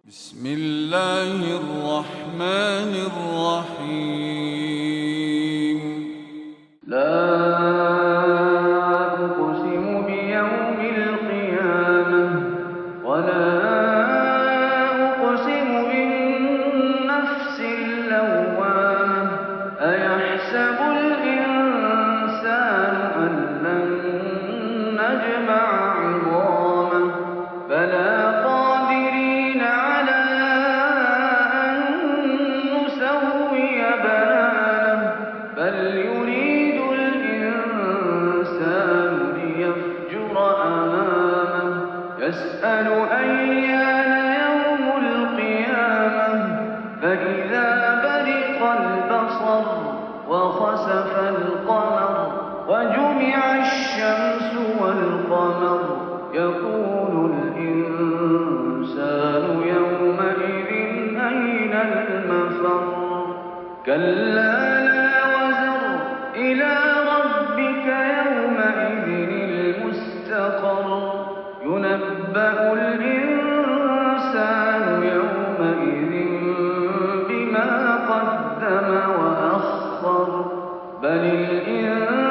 بسم الله الرحمن الرحيم. لا أقسم بيوم القيامة ولا أقسم بالنفس اللوامة أيحسب الإنسان أن لن نجمع عظامه بلى قادرين على أن نسوي بنانه بل يريد الإنسان ليفجر أمامه يسأل أيان يوم القيامة فإذا برق البصر وخسف القمر وجمع الشمس والقمر يقول الإنسان يومئذ أين المفر كلا لا وزر إلى ربك يومئذ المستقر ينبأ الإنسان يومئذ بما قدم وأخر بل الإنسان